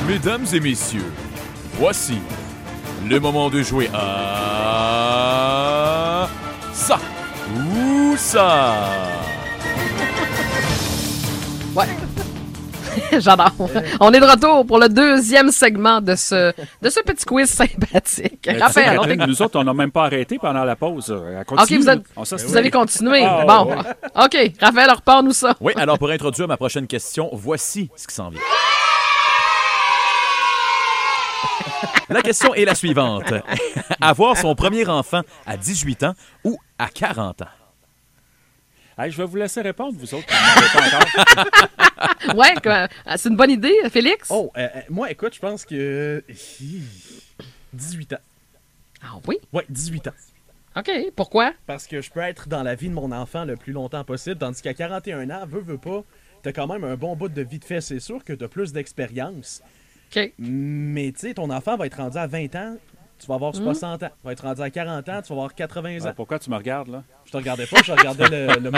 Mesdames et messieurs, voici le moment de jouer à ça ou ça. Ouais. J'adore. On est de retour pour le deuxième segment de ce petit quiz sympathique. Raphaël, Catherine, nous autres, on n'a même pas arrêté pendant la pause. OK, vous avez continué. Bon, ouais. OK. Raphaël, repars-nous ça. Oui, alors pour introduire ma prochaine question, voici ce qui s'en vient. La question est la suivante. Avoir son premier enfant à 18 ans ou à 40 ans? Hey, je vais vous laisser répondre, vous autres. Ouais, c'est une bonne idée, Félix? Moi, écoute, je pense que 18 ans. Ah oui? Ouais, 18 ans. OK. Pourquoi? Parce que je peux être dans la vie de mon enfant le plus longtemps possible, tandis qu'à 41 ans, veux pas, t'as quand même un bon bout de vie de fait. C'est sûr que t'as plus d'expérience. OK. Mais tu sais, ton enfant va être rendu à 20 ans, tu vas avoir 60 ans. Va être rendu à 40 ans, tu vas avoir 80 ans. Pourquoi tu me regardes, là? Je te regardais pas, je regardais le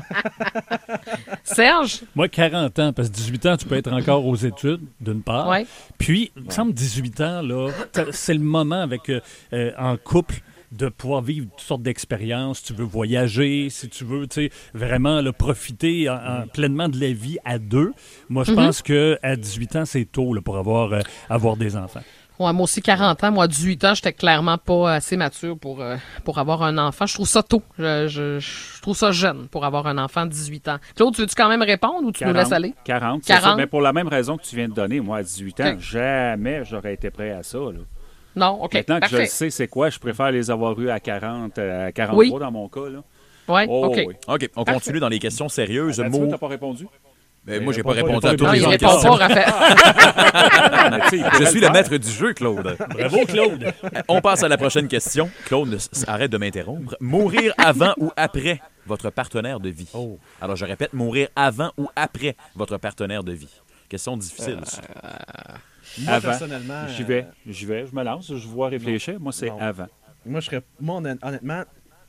Serge? Moi, 40 ans, parce que 18 ans, tu peux être encore aux études, d'une part. Ouais. Puis, il me semble 18 ans, là, c'est le moment avec en couple de pouvoir vivre toutes sortes d'expériences. Tu veux voyager, si tu veux, tu sais, vraiment là, profiter pleinement de la vie à deux. Moi, je pense qu'à 18 ans, c'est tôt là, pour avoir des enfants. Ouais, moi aussi, 40 ans. Moi, à 18 ans, j'étais clairement pas assez mature pour avoir un enfant. Je trouve ça tôt. Je trouve ça jeune pour avoir un enfant de 18 ans. Claude, tu veux-tu quand même répondre ou tu 40, nous laisses aller? 40, c'est ça. Mais pour la même raison que tu viens de donner, moi, à 18 ans, Okay. jamais j'aurais été prêt à ça. Là. Non, OK. Maintenant que Parfait. je le sais, c'est quoi? Je préfère les avoir eus à 40, à 43 Oui. dans mon cas. Là. Ouais, Oh, OK. oui. OK, on continue dans les questions sérieuses. Tu n'as pas répondu? Ben, moi, j'ai pas Réponds répondu pas, à toutes Non, les il autres répond questions. pas, Raphaël. Mais tu sais, il pourrait Je suis le le faire. maître du jeu, Claude. Bravo, Claude! On passe à la prochaine question. Claude, arrête de m'interrompre. Mourir avant ou après votre partenaire de vie? Alors, je répète, mourir avant ou après votre partenaire de vie? Question difficile. ça. Moi, Avant. personnellement... J'y vais, je me lance, je vois réfléchir. Moi, c'est Non. avant. Moi, honnêtement...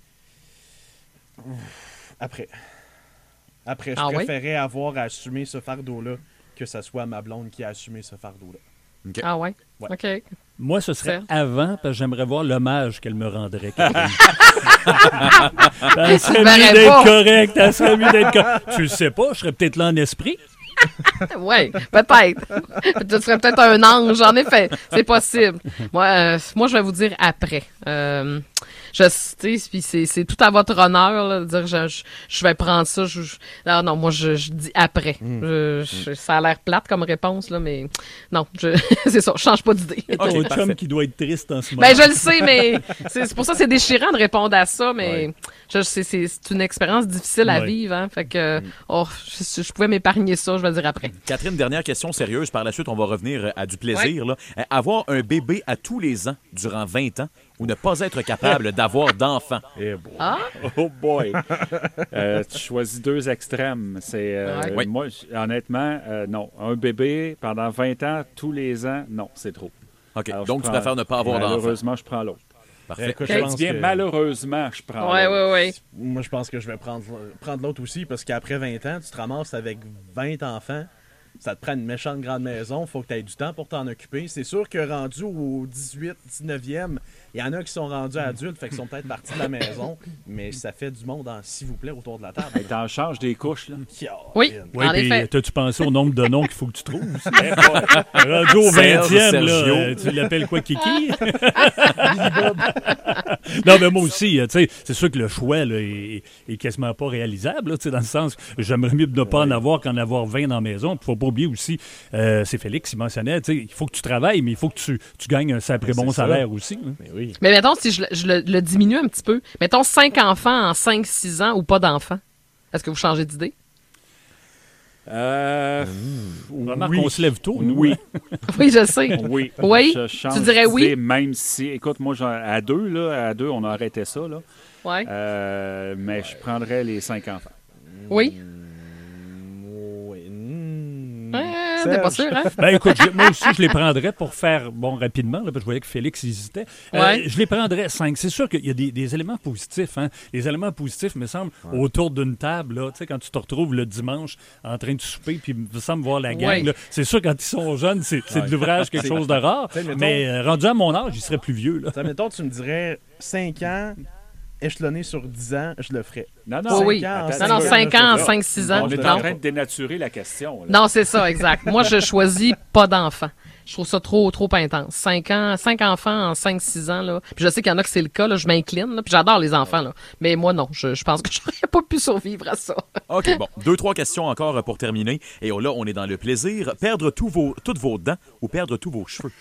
Après. Après, je Ah oui? préférais avoir à assumer ce fardeau-là que ce soit ma blonde qui a assumé ce fardeau-là. Ah ouais? Ouais. OK. Moi, ce serait Serge? avant, parce que j'aimerais voir l'hommage qu'elle me rendrait. Catherine. Elle serait verrais mieux d'être pas. correcte. Elle serait mieux d'être correcte. Tu le sais pas, je serais peut-être là en esprit. Oui, peut-être. Tu serais peut-être un ange, en effet. C'est possible. Moi, je vais vous dire après. Tu sais, puis c'est tout à votre honneur là, de dire je vais prendre ça. Non, moi, je dis après. Ça a l'air plate comme réponse, là, mais non, c'est ça, je change pas d'idée. C'est ton Ok, parfait. chum qui doit être triste en ce moment. Ben, je le sais, mais c'est pour ça que c'est déchirant de répondre à ça, mais c'est une expérience difficile à Ouais. vivre, hein. Fait que, je pouvais m'épargner ça, je vais le dire après. Catherine, dernière question sérieuse. Par la suite, on va revenir à du plaisir. Là. Avoir un bébé à tous les ans durant 20 ans ou ne pas être capable d'avoir d'enfants? Eh boy. Ah? Oh boy! Tu choisis deux extrêmes. C'est Ouais. Oui. Moi, honnêtement, non. Un bébé pendant 20 ans, tous les ans, non, c'est trop. OK, Alors, donc je tu prends- préfères ne pas avoir d'enfants. Malheureusement, je prends l'autre. Parfait. Écoute, Ok. je pense Bien, que- malheureusement, je prends Ouais, l'autre. ouais. Moi, je pense que je vais prendre l'autre aussi, parce qu'après 20 ans, tu te ramasses avec 20 enfants. Ça te prend une méchante grande maison. Faut que tu aies du temps pour t'en occuper. C'est sûr que rendu au 18, 19e, il y en a qui sont rendus adultes, fait qu'ils sont peut-être partis de la maison. Mais ça fait du monde, s'il vous plaît, autour de la table. Hey, t'en changes des couches, là. Oui. Oui, En puis effet. t'as-tu pensé au nombre de noms qu'il faut que tu trouves aussi? Eh boy. Rendu au Serge, 20e, là, Sergio. tu l'appelles quoi, Kiki? Non, mais moi aussi, tu sais, c'est sûr que le choix là, est quasiment pas réalisable, là, tu sais, dans le sens, j'aimerais mieux ne pas en avoir qu'en avoir 20 dans la maison. Il faut pas oublier aussi, c'est Félix qui mentionnait, tu sais, il faut que tu travailles, mais il faut que tu gagnes un sacré bon ça. salaire aussi. Hein. Mais oui. Mais mettons, si je le diminue un petit peu, mettons 5 enfants en 5-6 ans ou pas d'enfants. Est-ce que vous changez d'idée? Remarque Oui. qu'on se lève tôt, nous. Oui, Oui, je sais. oui. Oui? Je change Tu dirais oui? d'idée, même si, écoute, moi, à deux, on a arrêté ça, là. Ouais. Mais je prendrais les 5 enfants. Oui? Oui. t'es pas sûr, hein? Ben écoute, moi aussi, je les prendrais pour faire, rapidement, là, parce que je voyais que Félix hésitait. Ouais. Je les prendrais 5. C'est sûr qu'il y a des éléments positifs. Hein. Les éléments positifs, me semble, autour d'une table, là, tu sais, quand tu te retrouves le dimanche en train de souper, puis me semble voir la gang, Ouais. là, c'est sûr, quand ils sont jeunes, c'est de l'ouvrage quelque chose de rare. T'sais, mettons- Mais rendu à mon âge, ils seraient plus vieux. Là. T'sais, mettons, tu me dirais 5 ans, échelonné sur 10 ans, je le ferais. Non, Oui, oui. attends, Non, non, tu veux- 5 ans, là, 5-6 ans. On est non. en train de dénaturer la question. Là. Non, c'est ça, exact. Moi, je choisis pas d'enfants. Je trouve ça trop intense. 5 enfants en 5-6 ans, là. Puis je sais qu'il y en a que c'est le cas, là. Je m'incline, là. Puis j'adore les enfants, là. Mais moi, non. Je pense que j'aurais pas pu survivre à ça. OK, bon. 2-3 questions encore pour terminer. Et là, on est dans le plaisir. Perdre toutes vos dents ou perdre tous vos cheveux?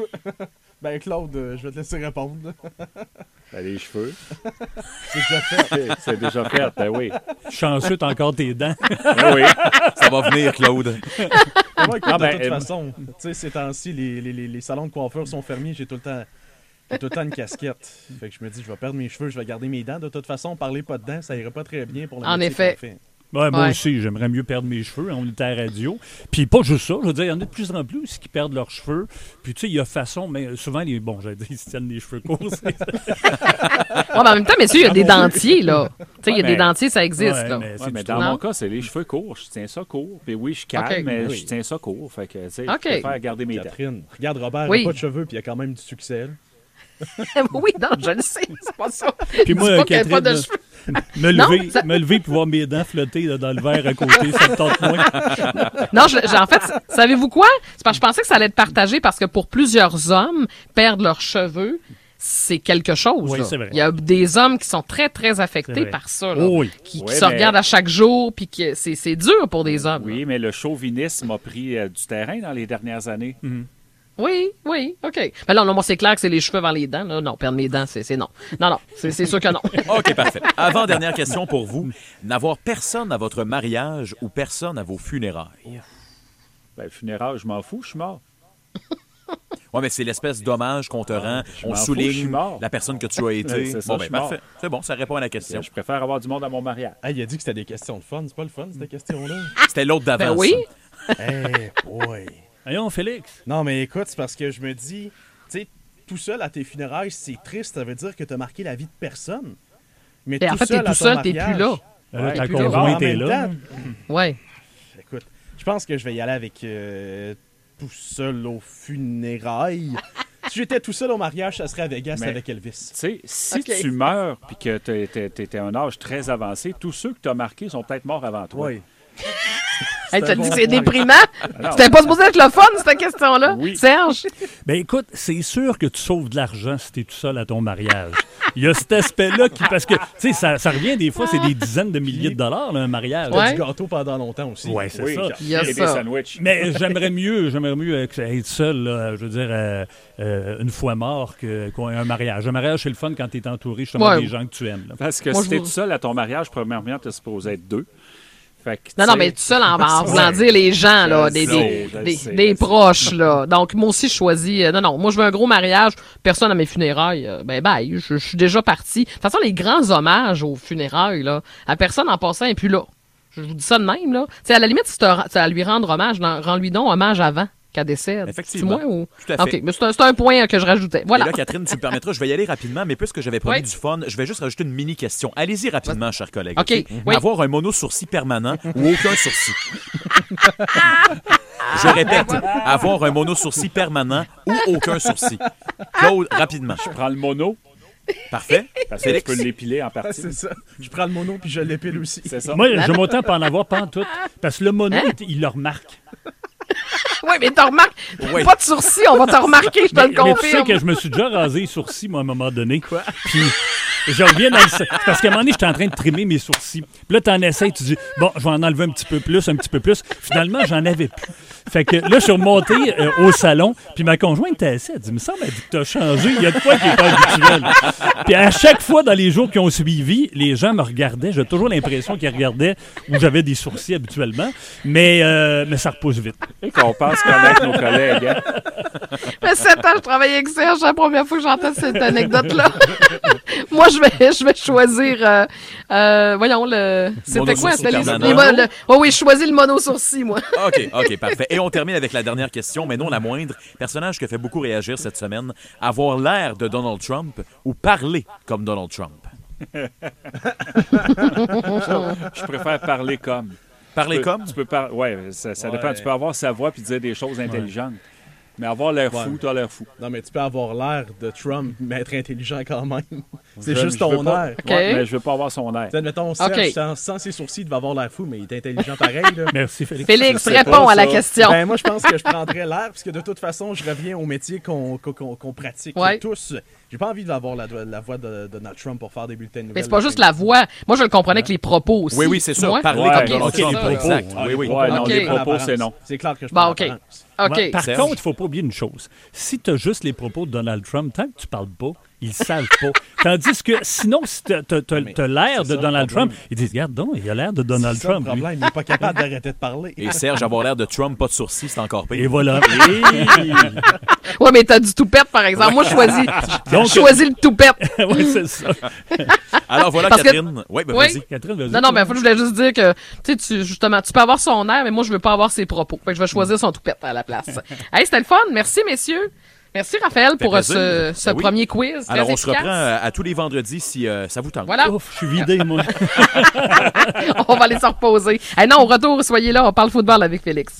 Ben, Claude, je vais te laisser répondre. Ben, les cheveux. C'est déjà fait. C'est déjà fait, ben oui. Chanceux, t'as encore tes dents. Ben oui. Ça va venir, Claude. Moi, écoute, Ah, ben, de toute façon, tu sais, ces temps-ci, les salons de coiffure sont fermés. J'ai tout le temps une casquette. Fait que je me dis, je vais perdre mes cheveux, je vais garder mes dents. De toute façon, parler pas de dents, ça irait pas très bien pour le En métier effet. qu'on fait. Ouais, moi Ouais. aussi, j'aimerais mieux perdre mes cheveux. On est à la radio. Puis pas juste ça. Je veux dire, il y en a de plus en plus aussi qui perdent leurs cheveux. Puis tu sais, il y a façon, mais souvent, j'allais dire, ils se tiennent les cheveux courts. Ouais, mais en même temps, messieurs, il y a des dentiers, là. Tu sais, il y a Ouais, des mais- dentiers, ça existe, Ouais, là. mais Ouais, c'est mais du dans Non. mon cas, c'est les cheveux courts. Je tiens ça court. Puis oui, je calme, OK. mais Oui. je tiens ça court. Fait que, tu sais, OK. je préfère garder mes dents. Catherine, regarde Robert, Oui. il a pas de cheveux, puis il a quand même du succès. là. Oui, non, je le sais, c'est pas ça. Puis moi, Dis pas qu'il y a pas de Catherine, cheveux. Non, ça- me lever pour voir mes dents flotter là, dans le verre à côté, ça me tente moins. Non, en fait, savez-vous quoi? C'est parce que je pensais que ça allait être partagé parce que pour plusieurs hommes, perdre leurs cheveux, c'est quelque chose. Oui, là. c'est vrai. Il y a des hommes qui sont très, très C'est affectés vrai. par ça, là, Oh oui. qui Ouais, se mais- regardent à chaque jour, puis que c'est dur pour des hommes. Oui, mais le chauvinisme a pris du terrain dans les dernières années. Oui, OK. Mais là, non, moi, c'est clair que c'est les cheveux avant les dents. Là. Non, perdre mes dents, c'est non. Non, c'est sûr que non. OK, parfait. Avant-dernière question pour vous. N'avoir personne à votre mariage ou personne à vos funérailles? Ben, le funérail, je m'en fous, je suis mort. Oui, mais c'est l'espèce d'hommage qu'on te rend. je On m'en fous, je suis souligne mort. la personne que tu as été. C'est ça, Bon, je ben, suis mort. parfait. C'est bon, ça répond à la question. Je préfère avoir du monde à mon mariage. Ah, il a dit que c'était des questions de fun. C'est pas le fun, cette question-là. C'était l'autre d'avant. Ben oui. Eh, boy. Voyons, Félix. Non, mais écoute, c'est parce que je me dis, tu sais, tout seul à tes funérailles, c'est triste. Ça veut dire que t'as marqué la vie de personne. Mais Ben, en fait, t'es à tout ton seul, t'es mariage- plus là. Ta puis là, conjointe en est même là. temps, Ouais. Écoute, je pense que je vais y aller avec tout seul aux funérailles. Si j'étais tout seul au mariage, ça serait à Vegas Mais- avec Elvis. Tu sais, si OK. tu meurs puis que tu à un âge très avancé, tous ceux que tu as marqués sont peut-être morts avant toi. Oui. Hey, tu as un dit bon que c'est point. déprimant? non. C'était pas supposé être le fun, cette question-là? Oui. Serge? Ben écoute, c'est sûr que tu sauves de l'argent si t'es tout seul à ton mariage. Il y a cet aspect-là qui... Parce que, tu sais, ça revient des fois, c'est des dizaines de milliers de dollars, là, un mariage. T'as Ouais. du gâteau pendant longtemps aussi. Ouais, c'est Oui, ça. Il y a et des ça. sandwichs. Mais j'aimerais mieux être seul, là, je veux dire, une fois mort qu'un mariage. Un mariage, c'est le fun quand tu es entouré justement Ouais. des gens que tu aimes. là. Parce que Moi, si je t'es vous- tout seul à ton mariage, premièrement, t'es supposé être deux. Fait que, Non, tu non, mais sais, tout seul en voulant dire les gens, là, Je des sais, des je sais. proches, là. Donc, moi aussi, je choisis... non, moi, je veux un gros mariage, personne à mes funérailles. Bye, je suis déjà parti. De toute façon, les grands hommages aux funérailles, là, à personne en passant et puis là. Je vous dis ça de même, là. Tu sais, à la limite, si tu as à lui rendre hommage, rends-lui donc hommage avant qu'elle décède. Effectivement. C'est moi ou... Tout à fait. OK, mais c'est un point que je rajoutais. Voilà. Et là, Catherine, tu me permettras, je vais y aller rapidement, mais puisque j'avais promis Oui. du fun, je vais juste rajouter une mini-question. Allez-y rapidement, chers collègues. OK, oui. Avoir un mono-sourcil permanent ou aucun sourcil? Je répète, avoir un mono-sourcil permanent ou aucun sourcil. Claude, rapidement. Je prends le mono, Parfait. parce que Félix? tu peux l'épiler en Ah, partie. c'est ça. Je prends le mono puis je l'épile aussi. C'est ça. Moi, j'aime autant pas en avoir pantoute. Parce que le mono, il le remarque. Oui, mais t'as remarqué, Oui. pas de sourcils, on va te remarquer, je te le Mais tu sais confirme. que je me suis déjà rasé les sourcils, moi, à un moment donné. Quoi? Puis, je reviens dans le... C'est parce qu'à un moment donné, j'étais en train de trimer mes sourcils. Puis là, t'en essaies, tu dis, bon, je vais en enlever un petit peu plus. Finalement, j'en avais plus. Fait que là, je suis remonté au salon, puis ma conjointe était assise. Elle dit, il me semble elle dit que t'as changé, il y a de quoi qui est pas habituel. Puis à chaque fois, dans les jours qui ont suivi, les gens me regardaient. J'ai toujours l'impression qu'ils regardaient où j'avais des sourcils habituellement. Mais ça repousse vite. Et qu'on pense connaître nos collègues. Hein? Ça fait 7 ans que je travaille avec Serge, c'est la première fois que j'entends cette anecdote-là. Moi, je vais choisir. Voyons, c'était quoi? Mono-sourcil C'était permanent. oui, je choisis le mono-sourcil, moi. OK, parfait. Et on termine avec la dernière question, mais non la moindre. Personnage qui a fait beaucoup réagir cette semaine, avoir l'air de Donald Trump ou parler comme Donald Trump? Je préfère parler comme. Parler comme? Tu peux ouais, ça dépend. Tu peux avoir sa voix puis dire des choses intelligentes. Mais avoir l'air fou, t'as l'air fou. Non, mais tu peux avoir l'air de Trump, mais être intelligent quand même. C'est Je- juste je veux ton pas- air. OK. Ouais, mais je veux pas avoir son air. Tu sais, admettons, Serge, sans ses sourcils, il devait avoir l'air fou, mais il est intelligent pareil. Là. Merci, Félix. Félix, Je sais réponds pas, à la ça. question. Ben, moi, je pense que je prendrais l'air, parce que de toute façon, je reviens au métier qu'on pratique Ouais. tous. J'ai pas envie d'avoir la voix de Donald Trump pour faire des bulletins de nouvelles. Mais c'est pas juste la voix. Moi, je le comprenais que les propos aussi. Oui, c'est sûr. Moi? Parler Ouais, comme ok, Donald c'est Trump. ça, là. Exact. Ouais, Oui. Ouais, non, OK. les propos, c'est non. C'est clair que je Bon, prends OK. l'apparence. OK. Par Serge? contre, il ne faut pas oublier une chose. Si tu as juste les propos de Donald Trump, tant que tu parles pas, ils ne savent pas. Tandis que sinon, si tu as l'air c'est de ça, Donald le problème. Trump, ils disent, regarde donc, il a l'air de Donald C'est ça, Trump. le lui. problème, il n'est pas capable d'arrêter de parler. Et Serge, avoir l'air de Trump, pas de sourcils, c'est encore pire. Et voilà. Ouais, mais t'as du toupette, par exemple. Moi, je Donc, choisis le toupette. oui, c'est ça. Alors voilà, Parce que- Catherine. Oui, ben Oui. vas-y. Catherine, vas-y. Non, ben, je voulais juste dire que, justement, tu peux avoir son air, mais moi, je veux pas avoir ses propos. Fait que je vais choisir son toupette à la place. Hey, c'était le fun. Merci, messieurs. Merci, Raphaël, pour plaisir. ce Ben oui. premier quiz. Alors, très on se efficace. reprend à tous les vendredis si ça vous tente. Voilà, Ouf, je suis vidé, moi. on va aller se reposer. Hey, non, au retour, soyez là, on parle football avec Félix.